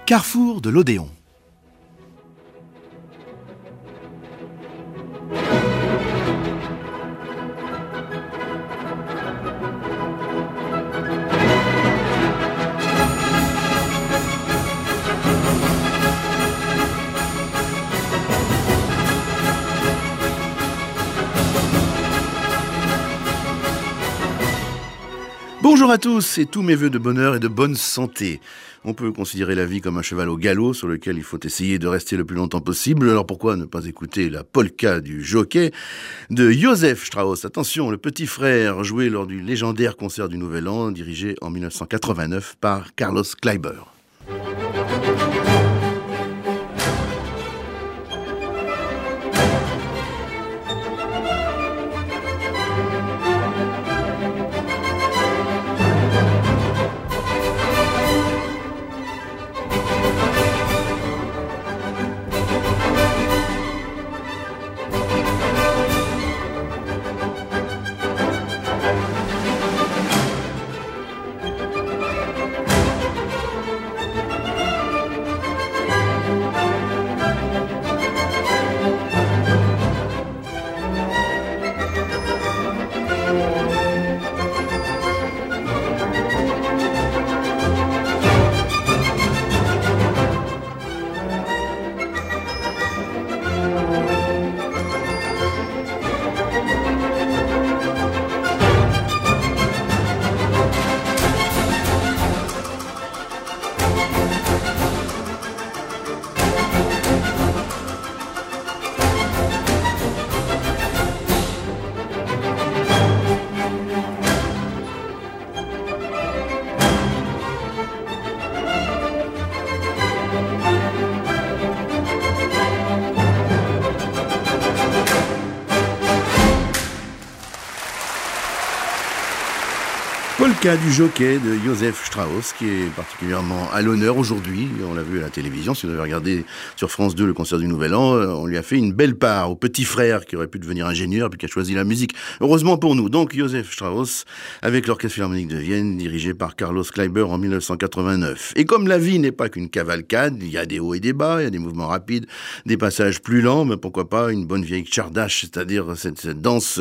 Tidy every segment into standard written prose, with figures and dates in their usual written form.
Carrefour de l'Odéon. Bonjour à tous et tous mes vœux de bonheur et de bonne santé. On peut considérer la vie comme un cheval au galop sur lequel il faut essayer de rester le plus longtemps possible. Alors pourquoi ne pas écouter la polka du jockey de Josef Strauss. Attention, le petit frère joué lors du légendaire concert du Nouvel An, dirigé en 1989 par Carlos Kleiber. Polka du jockey de Josef Strauss, qui est particulièrement à l'honneur aujourd'hui. On l'a vu à la télévision, si vous avez regardé sur France 2 le concert du Nouvel An, on lui a fait une belle part au petit frère qui aurait pu devenir ingénieur puis qui a choisi la musique. Heureusement pour nous. Donc Josef Strauss avec l'Orchestre Philharmonique de Vienne, dirigé par Carlos Kleiber en 1989. Et comme la vie n'est pas qu'une cavalcade, il y a des hauts et des bas, il y a des mouvements rapides, des passages plus lents, mais pourquoi pas une bonne vieille tchardache, c'est-à-dire cette danse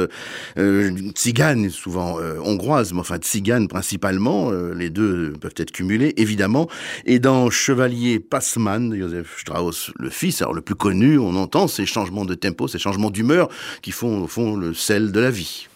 tzigane, souvent hongroise, mais enfin tzigane principalement, les deux peuvent être cumulés, évidemment. Et dans Chevalier Passmann, Josef Strauss, le fils, alors le plus connu, on entend ces changements de tempo, ces changements d'humeur qui font, au fond, le sel de la vie.